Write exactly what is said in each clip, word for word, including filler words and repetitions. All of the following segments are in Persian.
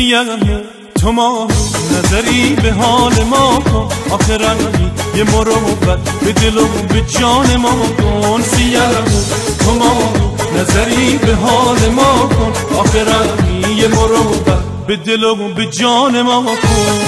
سیاه تو ما نظری به حال ما کن، آخه رنگی یه مروت به دل و به جان ما کن. سیاه تو ما نظری به حال ما کن، آخه رنگی یه مروت به دل و به جان ما کن.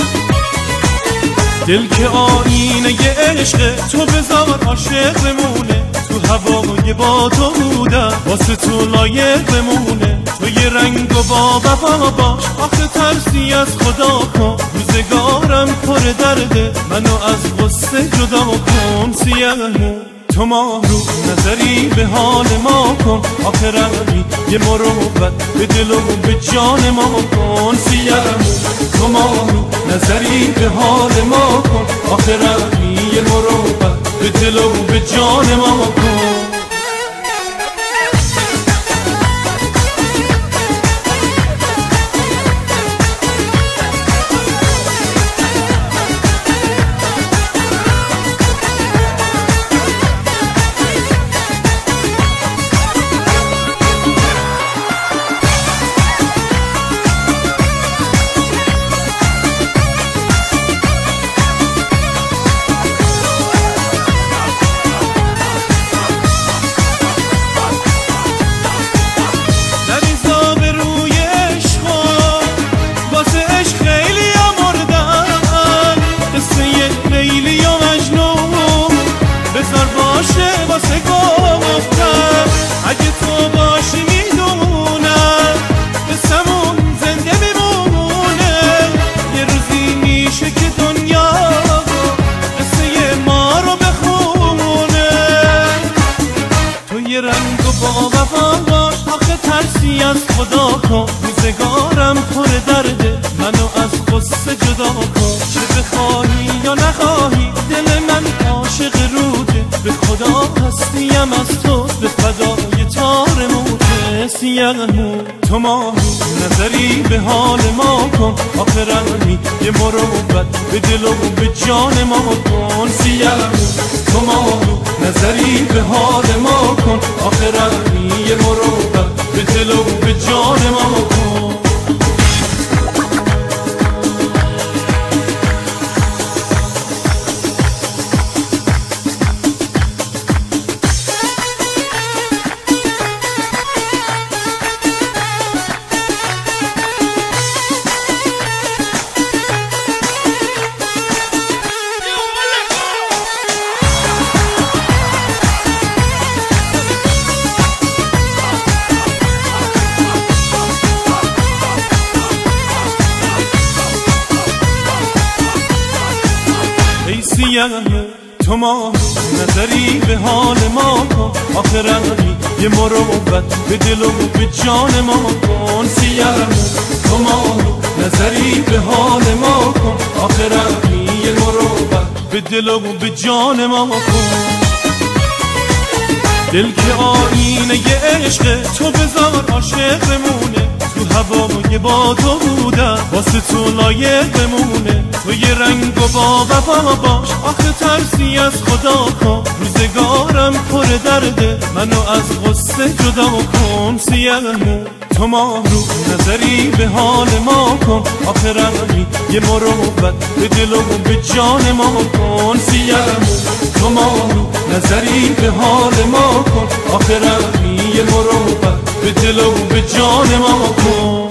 دل که آینه ی عشق تو بذار عاشق بمونه، تو هوای با تو بودم واسه تو لایق بمونه. تو یه رنگ و با وفا باش، آخه ترسی از خدا کن. روزگارم پر درده منو از غصه جدا کن. سیاه تو ما رو نظری به حال ما کن، آخه رنگی یه مروت به دل و به جان ما کن. سیاه تو ما رو نظری به حال ما کن، آخه رنگی یه مروت به دل و به جان ما کن. اگه تو باشی میدونم قصمون زنده میمونه، یه روزی میشه که دنیا قصه ما رو بخونه. تو یه رنگ و با وفا باش، آخه ترسی از خدا کن. روزگارم پر درده منو از غصه جدا کن. چه بخواهی یا نخواهی دل من عاشق روده، به خدا هستیم از تو به فدای تار موته. سیاه تو ما نظری به حال ما کن، آخه رنگی یه مروت به دل و به جان ما کن. سیاه تو ما نظری به حال ما کن، آخه رنگی یه مروت به دل و به جان ما کن. سیاه تو ما نظری به حال ما کن، آخه رنگی یه مروت به دل و به جان ما کن. سیاه تو ما نظری به حال ما کن، آخه رنگی یه مروت به دل و به جان ما کن. دل که آینه ی عشق تو بذار عاشق بمونه، تو هوای با تو بودم واسه تو لایق بمونه. تو یه رنگ و با وفا باش، آخه ترسی از خدا کن. روزگارم پر درده منو از غصه جدا کن. سیاه تو ما رو نظری به حال ما کن، آخه رنگی یه مروت به دل و به جان ما کن. سیاه تو ما رو نظری به حال ما کن، آخه رنگی یه مروت به دل و به جان ما کن.